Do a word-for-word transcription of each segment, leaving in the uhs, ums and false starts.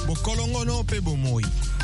bokolongono pe bomoi.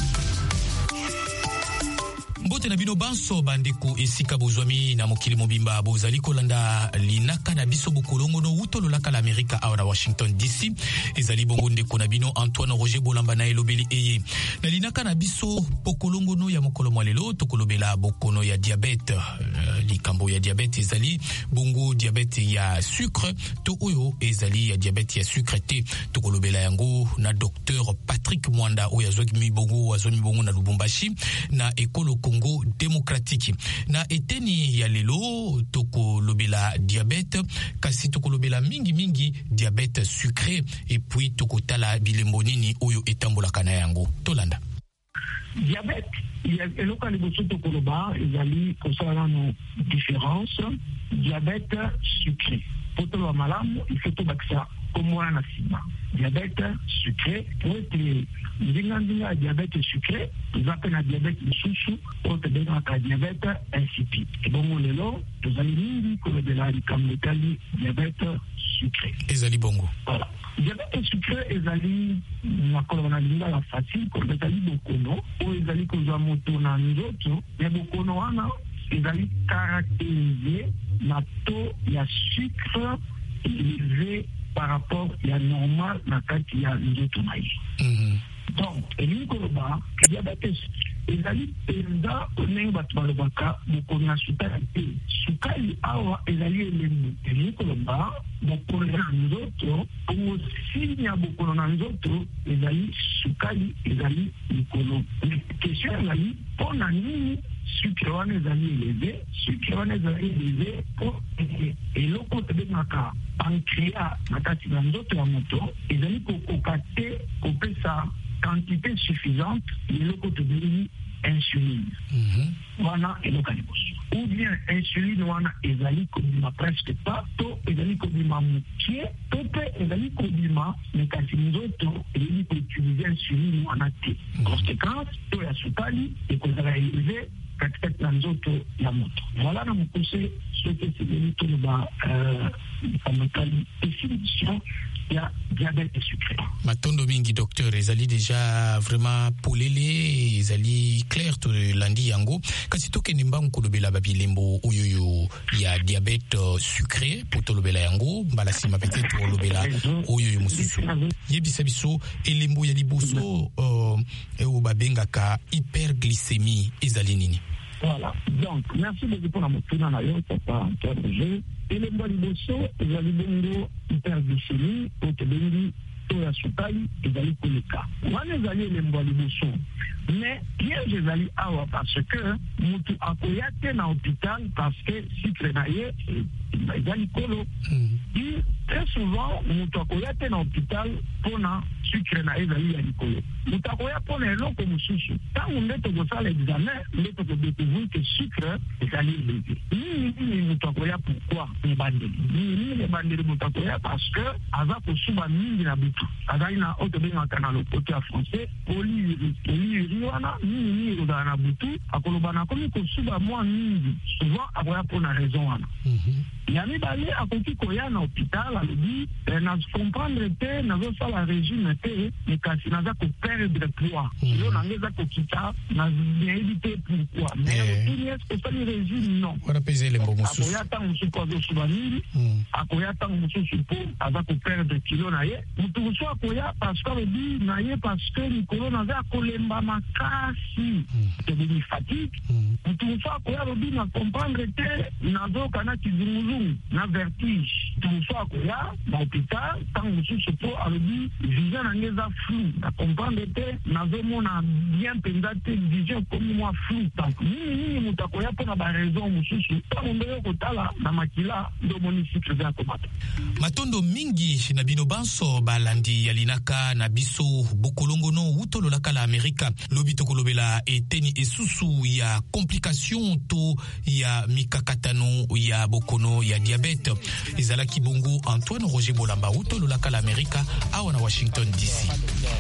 Mbote na bino banso bandeko esika bozwami na mokili mobimba bozali kolanda linaka na biso bokolongono utolo laka la Amerika awa na Washington D C ezali bongo ndeko na bino Antoine Roger Bolamba na elobeli eye na linaka na biso bokolongono ya mokolo mwalelo tokolobela bokono ya diabete uh, likambo ya diabete ezali bongo diabete ya sucre to oyo ezali ya diabete ya sucre te tokolobela yango na docteur Patrick Mwanda oyo azwaki mibongo azwaki mibongo na Lubumbashi na ekolo Congo démocratique na eteni ya lelo toko lobela diabète kasi toko lobela mingi mingi diabète sucré et puis toko tala bilembo nini oyo etambola kana yango tolanda diabète il y a eloko liboso toko loba ezali kosala no différence diabète sucré potolo malamu il faut to bakisa komona na sima diabète sucré pour être ndinga diabète sucré ils appellent un diabète susu pour te donner un diabète insipide et bon lelo vous allez mingi ko de la likamotali diabète sucré ezali bongo voilà diabète sucré ezali na kolona linga la facile ko ezali bokono o ezali ko za moto na nzoto ya bokono wana ezali caractérisé na taux ya sucre élevé par rapport à normal na kati ya nzoto na ye. Donc, elingi koloba diabète ezali penza onenge bato balobaka bokono ya sukali te sukali awa ezali elembo elingi koloba bokono na nzoto bongo sini ya bokono na nzoto ezali sukali ezali likolo question ezali mpona nini sucre wana ezali élevé sucre wana ezali élevé po eloko tobengaka pancréas na kati na nzoto ya moto ezali kokoka te kopesa quantité suffisante eloko tobengi insuline wana eloko ya liboso ou bien insuline wana ezali kobima presque pas to ezali kobima mokie to mpe ezali kobima me kasi nzoto ezali koutilize insuline wana te conséquence to ya sukali ekozala élevé katikati na nzoto ya moto voilà na mokuse soki esengeli toloba famekali définition ya diabète sucré matondo mingi docteur ezali déjà vraiment polele ezali clair to landi yango kasi tokende mbangu kolobela babilembo oyoyo ya diabète sucré po tolobela yango mbala sima peut-être olobela oyoyo mosusu yebisa biso elembo ya liboso oyo babengaka hyperglycémie ezali nini. Voilà. Donc, merci beaucoup pour la motivation na yo papa Antoine. Et le bon liboso, ezali bongo hyperglycémie, otebengi to ya sukali ezali koleka. Wana ezali le bon liboso. Mais piège ezali awa parce que mutu akoya te na hôpital parce que sucre na ye ezali kolo. Et très souvent mutu akoya te na hôpital pona sucre na ezali ya likolo. Mutu akoya pona eloko mosusu. Tango nde tokosala examen nde tokodécouvrir que sucre ezali élevé. Nini nini mutu akoya pourquoi ebandeli? Nini nini ebandeli mutu akoya parce que aza kosuba mingi na butu. Azali na otobengaka na lopoto ya français polyurie. Polyurie wana nini nini ekozala na butu akoloba na komi kosuba mwa mingi souvent akoya mpona raison wana. Ya mibale akoki koya na hôpital alobi na comprendre te nazosala régime te mais kasi naza koperdre poids yo nanga eza kokita nayebi te pourquoi mais otuni eske osali régime non akoya ntango mosusu azosuba mingi akoya ntango mosusu mpo aza koperdre kilo na ye motu mosusu akoya parce que alobi na ye parce que likolo naza kolemba makasi tobengi fatigue motu mosusu akoya alobi na comprendre te nazokana kizunguzungu na vertige mosusu akoya na hôpital ntango mosusu mpo alobi vision nange eza flou na comprendre te nazomona bien mpenza te vision komi mwa flou donc nini nini moto akoya mpona baraison mosusu ntango nde yo kotala na makila nde omoni sucre eza komata matondo mingi na bino banso balandi ya linaka na biso bokolongono utololaka la Amerika lobi tokolobela eteni esusu ya complication to ya mikakatano ya bokono ya diabète ezalaki bongo Antoine Roger Bolamba utololaka la Amerika awa na Washington D C.